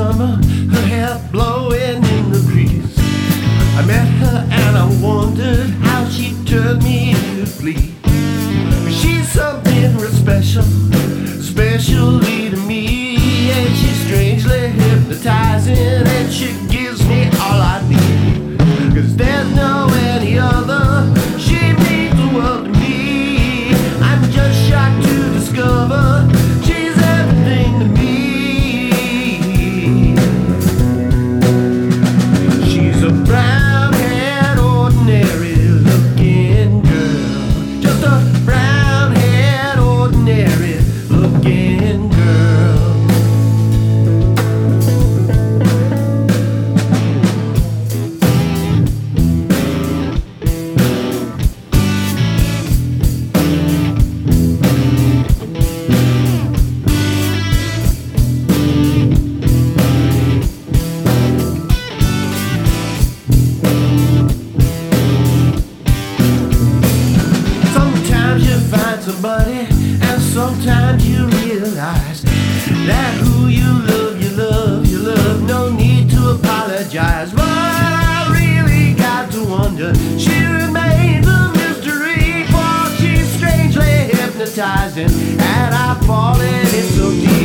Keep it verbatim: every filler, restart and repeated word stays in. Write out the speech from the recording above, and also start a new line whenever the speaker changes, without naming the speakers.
summer, her hair blowing in the breeze. I met her and I wondered how she turned me to flee. She's something real special, especially to me. And she's strangely hypnotizing, and she gives me all I need. Cause there's no any other, she means the world to me. I'm just shocked to discover she's everything to me. She's a brown-haired, ordinary-looking girl. Just a brown-haired, ordinary-looking girl. Somebody, and sometimes you realize that who you love, you love, you love. No need to apologize, but I really got to wonder. She remains a mystery, for she's strangely hypnotizing, and I've fallen in so deep.